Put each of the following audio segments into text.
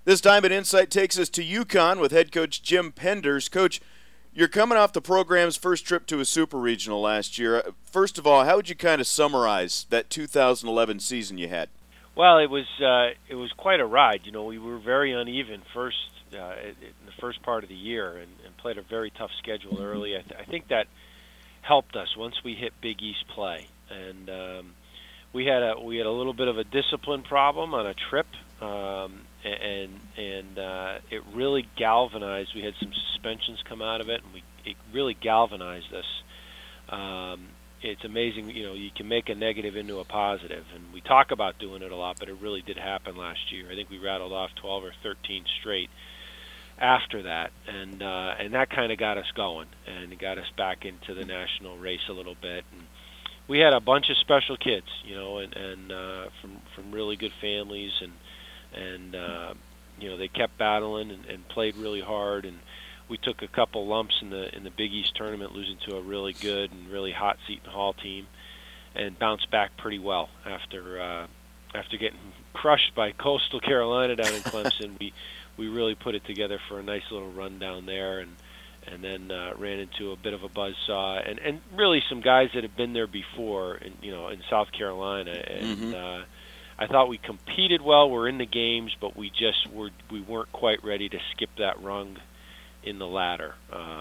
This Diamond Insight takes us to UConn with head coach Jim Penders. Coach, you're coming off the program's first trip to a super regional last year. First of all, how would you kind of summarize that 2011 season you had? Well, it was quite a ride. You know, we were very uneven in the first part of the year and played a very tough schedule early. I think that helped us once we hit Big East play, and we had a little bit of a discipline problem on a trip. And it really galvanized. We had some suspensions come out of it, and it really galvanized us. It's amazing, you know, you can make a negative into a positive, and we talk about doing it a lot, but it really did happen last year. I think we rattled off 12 or 13 straight after that, and that kind of got us going, and it got us back into the national race a little bit. And we had a bunch of special kids, you know, and from really good families, and you know, they kept battling and played really hard, and we took a couple lumps in the Big East tournament, losing to a really good and really hot Seton Hall team, and bounced back pretty well after getting crushed by Coastal Carolina down in Clemson. we really put it together for a nice little run down there, and then ran into a bit of a buzzsaw, and really some guys that have been there before, in South Carolina, and I thought we competed well. We're in the games, but we weren't quite ready to skip that rung in the ladder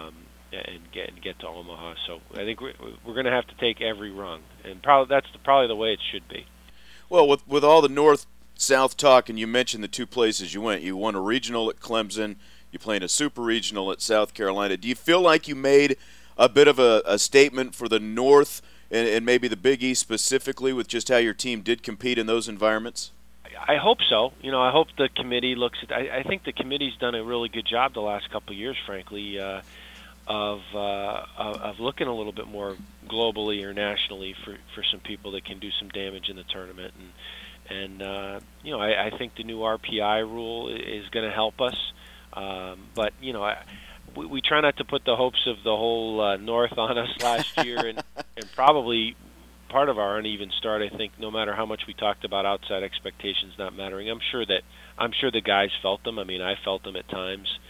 and get to Omaha. So I think we're going to have to take every rung, and that's probably the way it should be. Well, with all the north-south talk, and you mentioned the two places you went. You won a regional at Clemson. You played a super regional at South Carolina. Do you feel like you made a bit of a statement for the North and maybe the Big East specifically with just how your team did compete in those environments? I hope so. You know, I hope the committee looks at. I think the committee's done a really good job the last couple of years, frankly, of looking a little bit more globally or nationally for some people that can do some damage in the tournament. And you know, I think the new RPI rule is going to help us. But you know, we try not to put the hopes of the whole North on us last year, and probably part of our uneven start. I think no matter how much we talked about outside expectations not mattering, I'm sure the guys felt them. I mean, I felt them at times,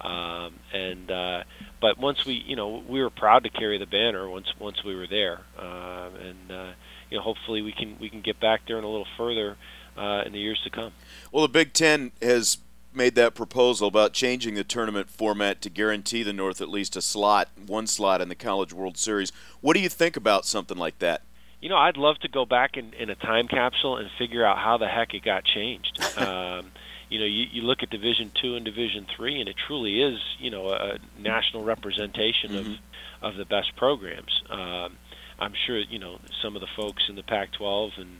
but once we were proud to carry the banner once we were there, you know, hopefully we can get back there and a little further in the years to come. Well, the Big Ten has made that proposal about changing the tournament format to guarantee the North at least one slot in the College World Series. What do you think about something like that? You know, I'd love to go back in a time capsule and figure out how the heck it got changed. You know, you look at Division II and Division III, and it truly is, you know, a national representation of the best programs. I'm sure, you know, some of the folks in the Pac-12 and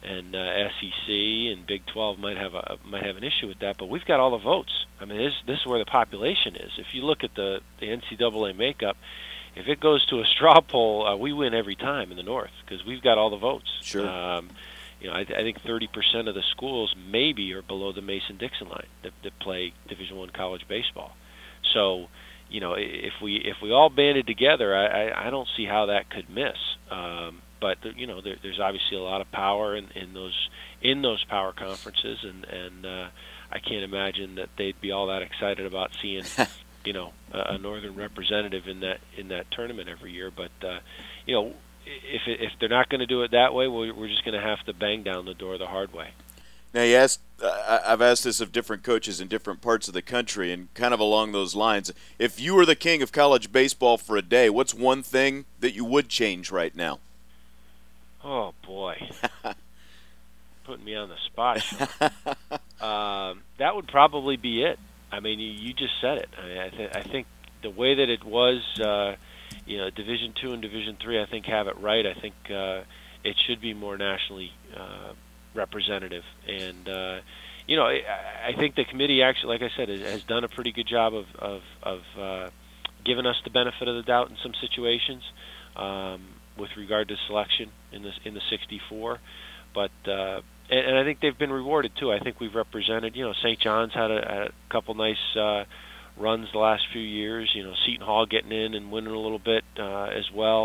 SEC and Big 12 might have an issue with that, but we've got all the votes. I mean, this is where the population is. If you look at the NCAA makeup, if it goes to a straw poll, we win every time in the North because we've got all the votes. Sure. You know, I think 30% of the schools maybe are below the Mason-Dixon line that play Division I college baseball. So, you know, if we all banded together, I don't see how that could miss. But you know, there's obviously a lot of power in those power conferences, and I can't imagine that they'd be all that excited about seeing you know, a northern representative in that tournament every year. But you know, if they're not going to do it that way, we're just going to have to bang down the door the hard way. Now, I've asked this of different coaches in different parts of the country, and kind of along those lines, if you were the king of college baseball for a day, what's one thing that you would change right now? Oh, boy. Putting me on the spot. That would probably be it. I mean, you just said it. I think the way that it was, you know, Division II and Division III, I think have it right. I think it should be more nationally representative. And, you know, I think the committee actually, like I said, has done a pretty good job of giving us the benefit of the doubt in some situations. With regard to selection in the 64, but and I think they've been rewarded too. I think we've represented. You know, St. John's had a couple nice runs the last few years. You know, Seton Hall getting in and winning a little bit as well.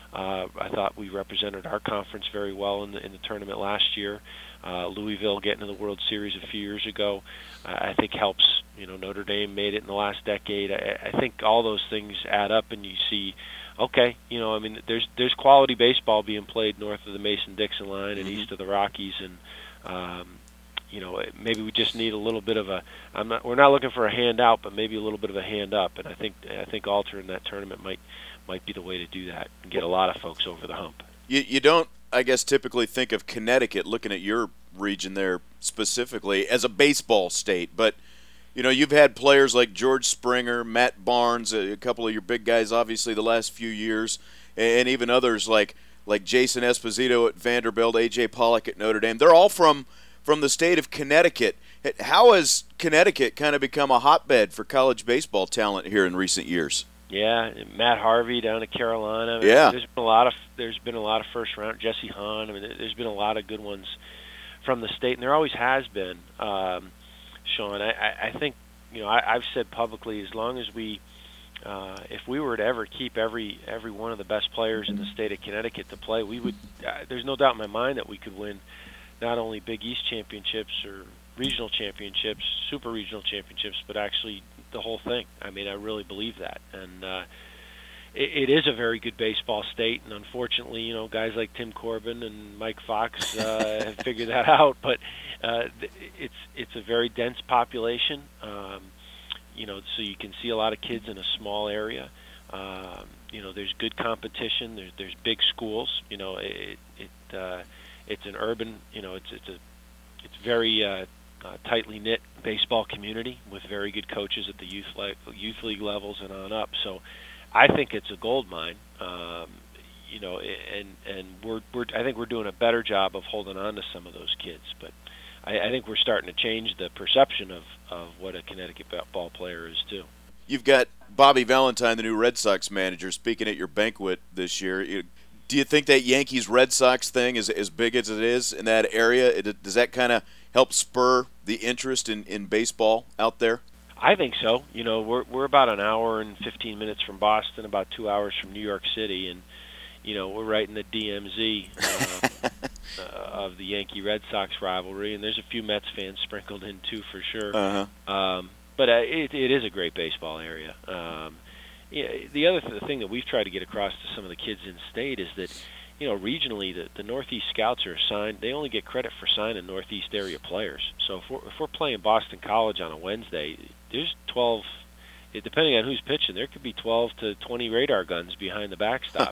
I thought we represented our conference very well in the tournament last year. Louisville getting to the World Series a few years ago, I think helps. Notre Dame made it in the last decade. I think all those things add up, and you see, okay, there's quality baseball being played north of the Mason-Dixon line and east of the Rockies, and maybe we just need a little bit of we're not looking for a handout, but maybe a little bit of a hand up, and I think Alter in that tournament might be the way to do that and get a lot of folks over the hump. You don't, I guess, typically think of Connecticut, looking at your region there specifically, as a baseball state, but you've had players like George Springer, Matt Barnes, a couple of your big guys, obviously, the last few years, and even others like Jason Esposito at Vanderbilt, A.J. Pollock at Notre Dame. They're all from the state of Connecticut. How has Connecticut kind of become a hotbed for college baseball talent here in recent years? Yeah, Matt Harvey down at Carolina. Yeah, there's been a lot of first round. Jesse Hahn. There's been a lot of good ones from the state, and there always has been. Sean, I think I've said publicly, as long as we, if we were to ever keep every one of the best players in the state of Connecticut to play, we would. There's no doubt in my mind that we could win not only Big East championships or regional championships, super regional championships, but actually the whole thing. I really believe that, and it is a very good baseball state. And unfortunately, guys like Tim Corbin and Mike Fox have figured that out. But it's a very dense population. So you can see a lot of kids in a small area. There's good competition. There's big schools. It's an urban. It's very tightly knit baseball community with very good coaches at the youth league levels and on up. So I think it's a gold mine. And I think we're doing a better job of holding on to some of those kids. But I think we're starting to change the perception of what a Connecticut ball player is too. You've got Bobby Valentine, the new Red Sox manager, speaking at your banquet this year. Do you think that Yankees-Red Sox thing is as big as it is in that area? Does that kind of help spur the interest in baseball out there? I think so. We're about an hour and 15 minutes from Boston, about 2 hours from New York City, and we're right in the DMZ of the Yankee-Red Sox rivalry, and there's a few Mets fans sprinkled in too, for sure. But it is a great baseball area. The other thing that we've tried to get across to some of the kids in state is that, regionally, the Northeast Scouts are assigned. They only get credit for signing Northeast area players. So if we're playing Boston College on a Wednesday, there's 12. Depending on who's pitching, there could be 12 to 20 radar guns behind the backstop.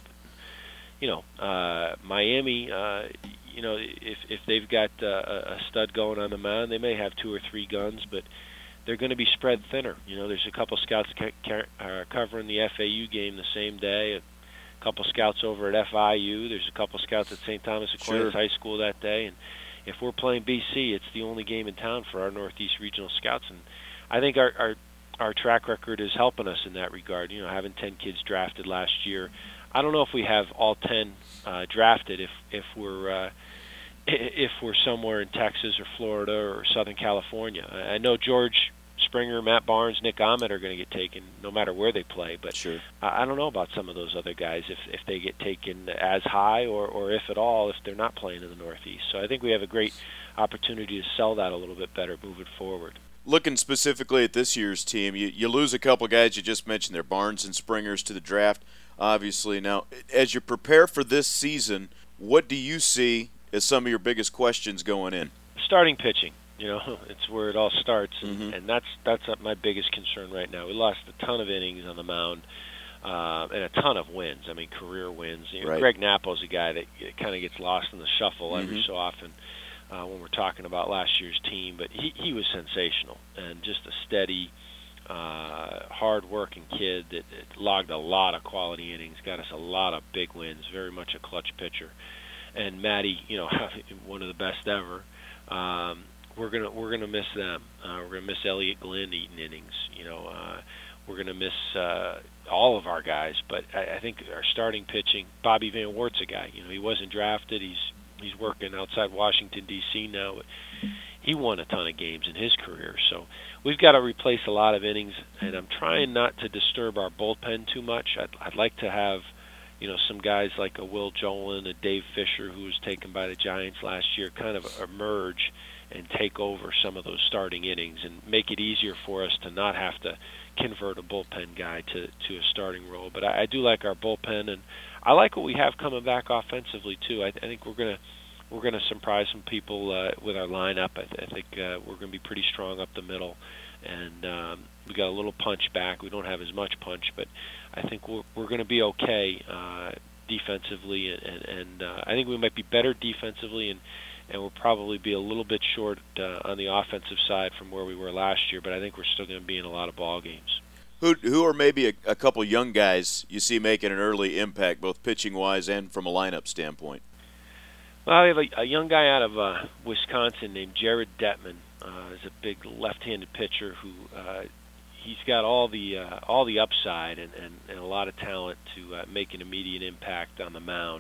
Miami. If they've got a stud going on the mound, they may have 2 or 3 guns, but they're going to be spread thinner. There's a couple scouts covering the FAU game the same day, a couple scouts over at FIU. There's a couple scouts at St. Thomas Aquinas High School that day. And if we're playing BC, it's the only game in town for our Northeast Regional Scouts. And I think our track record is helping us in that regard. Having 10 kids drafted last year. I don't know if we have all 10 drafted if we're somewhere in Texas or Florida or Southern California. I know George Springer, Matt Barnes, Nick Ahmed are going to get taken no matter where they play, but I don't know about some of those other guys if they get taken as high or if at all if they're not playing in the Northeast. So I think we have a great opportunity to sell that a little bit better moving forward. Looking specifically at this year's team, you lose a couple guys you just mentioned there, Barnes and Springers, to the draft, obviously. Now, as you prepare for this season, what do you see as some of your biggest questions going in? Starting pitching. It's where it all starts, and that's my biggest concern right now. We lost a ton of innings on the mound and a ton of wins. Career wins. Greg Nappo's a guy that kind of gets lost in the shuffle every so often when we're talking about last year's team, but he was sensational and just a steady, hard-working kid that logged a lot of quality innings, got us a lot of big wins, very much a clutch pitcher. And Matty, one of the best ever. We're gonna miss them. We're gonna miss Elliot Glenn eating innings. We're gonna miss all of our guys. But I think our starting pitching. Bobby Van Wart's a guy. He wasn't drafted. He's working outside Washington D.C. now. But he won a ton of games in his career. So we've got to replace a lot of innings. And I'm trying not to disturb our bullpen too much. I'd like to have some guys like a Will Jolin, a Dave Fisher, who was taken by the Giants last year, kind of emerge and take over some of those starting innings and make it easier for us to not have to convert a bullpen guy to a starting role. But I do like our bullpen, and I like what we have coming back offensively too. I think we're gonna surprise some people with our lineup. I think we're gonna be pretty strong up the middle, and we got a little punch back. We don't have as much punch, but I think we're gonna be okay defensively, and I think we might be better defensively, and we'll probably be a little bit short on the offensive side from where we were last year, but I think we're still going to be in a lot of ball games. Who are maybe a couple young guys you see making an early impact, both pitching-wise and from a lineup standpoint? Well, I have a young guy out of Wisconsin named Jared Detman. He's a big left-handed pitcher who he's got all the upside and a lot of talent to make an immediate impact on the mound.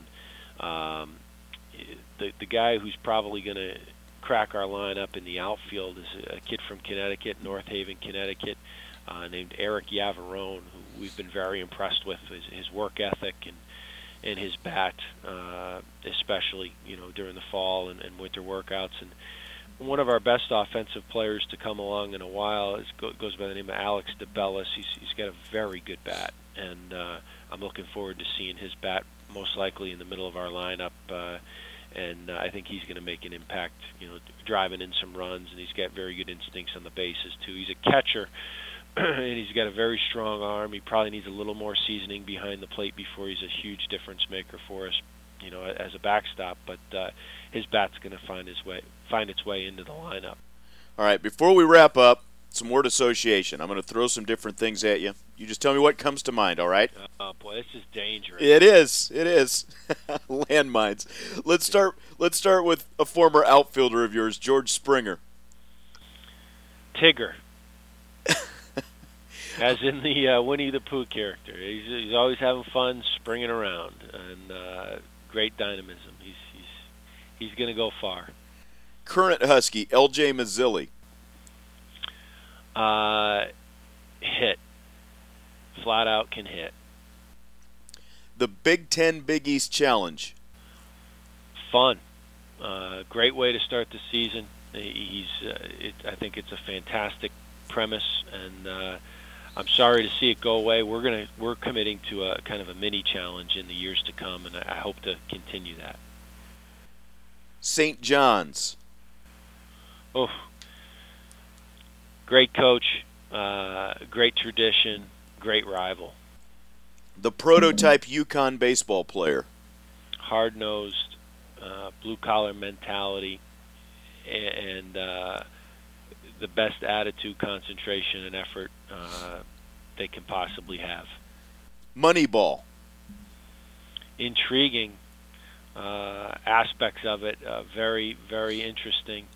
The guy who's probably going to crack our lineup in the outfield is a kid from Connecticut, North Haven, Connecticut, named Eric Yavarone, who we've been very impressed with his work ethic and his bat, especially during the fall and winter workouts. And one of our best offensive players to come along in a while goes by the name of Alex DeBellis. He's got a very good bat, and I'm looking forward to seeing his bat most likely in the middle of our lineup. And I think he's going to make an impact, driving in some runs, and he's got very good instincts on the bases too. He's a catcher, and he's got a very strong arm. He probably needs a little more seasoning behind the plate before he's a huge difference maker for us, as a backstop. But his bat's going to find its way into the lineup. All right, before we wrap up, some word association. I'm going to throw some different things at you. You just tell me what comes to mind, all right? Oh, boy, this is dangerous. It is. Landmines. Let's start with a former outfielder of yours, George Springer. Tigger. As in the Winnie the Pooh character. He's always having fun springing around, and great dynamism. He's going to go far. Current Husky, L.J. Mazzilli. Hit. Flat out can hit. The Big Ten Big East Challenge. Fun. Great way to start the season. I think it's a fantastic premise, and I'm sorry to see it go away. We're committing to a kind of a mini challenge in the years to come, and I hope to continue that. St. John's. Oh, great coach, great tradition, great rival. The prototype UConn baseball player. Hard-nosed, blue-collar mentality, and the best attitude, concentration, and effort they can possibly have. Moneyball. Intriguing aspects of it, very, very interesting.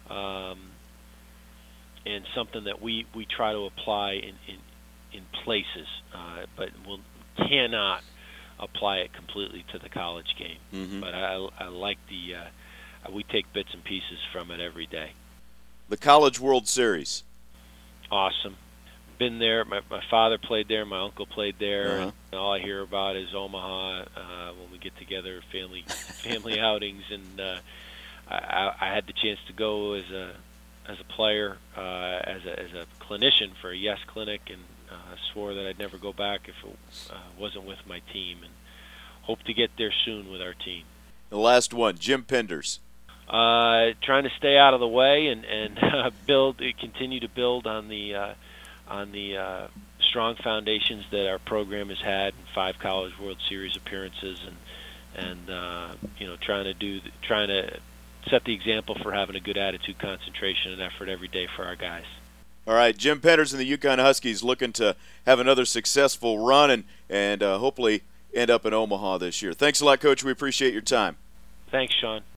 And something that we try to apply in places, but we cannot apply it completely to the college game. Mm-hmm. But I like we take bits and pieces from it every day. The College World Series. Awesome. Been there. My father played there. My uncle played there. Uh-huh. And all I hear about is Omaha when we get together, family outings, and I had the chance to go as a player, as a clinician for a Yes Clinic, and swore that I'd never go back if it wasn't with my team, and hope to get there soon with our team. The last one, Jim Penders. Trying to stay out of the way and continue to build on the strong foundations that our program has had in 5 College World Series appearances, and trying to set the example for having a good attitude, concentration, and effort every day for our guys. All right, Jim Penders and the UConn Huskies looking to have another successful run and hopefully end up in Omaha this year. Thanks a lot, Coach. We appreciate your time. Thanks, Sean.